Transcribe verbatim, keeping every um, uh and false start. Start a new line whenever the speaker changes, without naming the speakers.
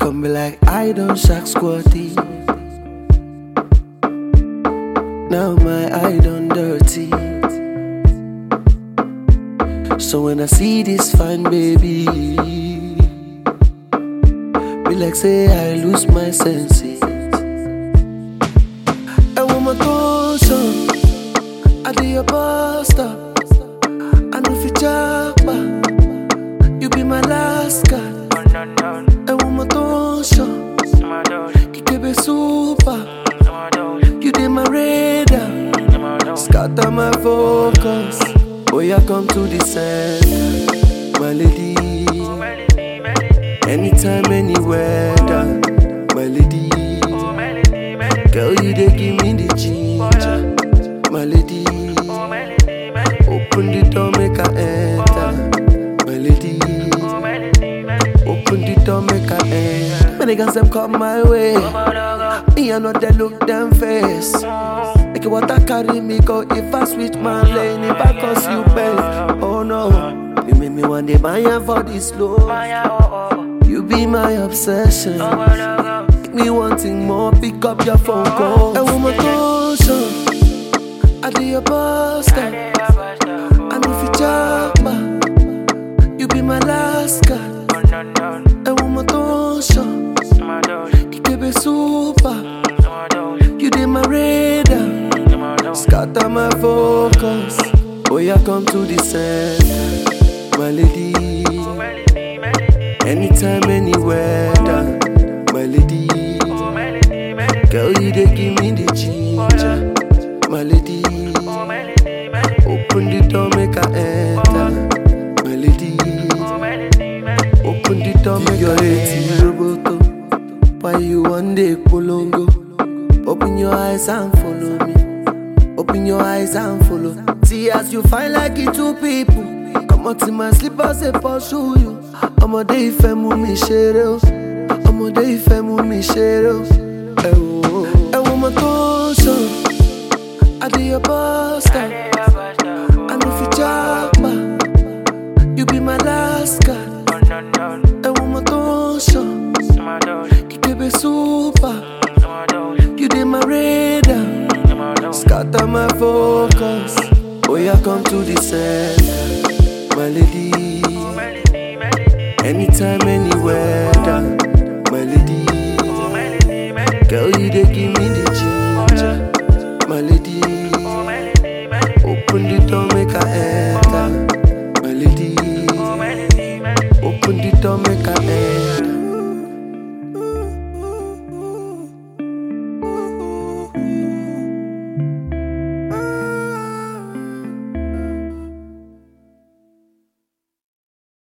come be like I don't shack squatty. Now my eye done dirty. So when I see this fine baby, be like say I lose my senses. And when my thoughts on, I do your bus stop. I know if you jack back, you be my last guy. And when my thoughts on, you can be super. You did my radar, scatter my focus. Oh, yeah, come to the center, my lady. Anytime, anywhere, my lady. Girl, you they give me the ginger, my lady. Open the door, make her enter, my lady. Open the door, make her enter. Many guys them come my way. Me I know they look them face. Like water carry me go if I switch my lane. If I cause you pain, oh no. You make me one day buy for this love. You be my obsession. Make me wanting more. Pick up your phone call. And when my calls on, I do your bus stop. And if you jack back, you be my last guy. And when my calls on, you can be super. You did my radar, scatter my focus. Oh, yeah, come to the center, my lady. Anytime, anywhere, my lady. Girl, you they give me the ginger, my lady. Open the door, make her enter, my lady. Open the door, make her enter. Why you one day polongo? Open your eyes and follow me. Open your eyes and follow. See as you find like it two people. Come out in my slippers and pursue you. I'm a day femu mi shero. I'm a day femu mi shero. And when my thoughts on, I do your bus stop. And if you jack back, you be my last guy. And when my thoughts on, you can be super. You did my radar, scatter my focus. Oh, yeah, come to the center, my lady. Anytime, anywhere, my lady. Girl, you they give me the ginger, my lady. Open the door, make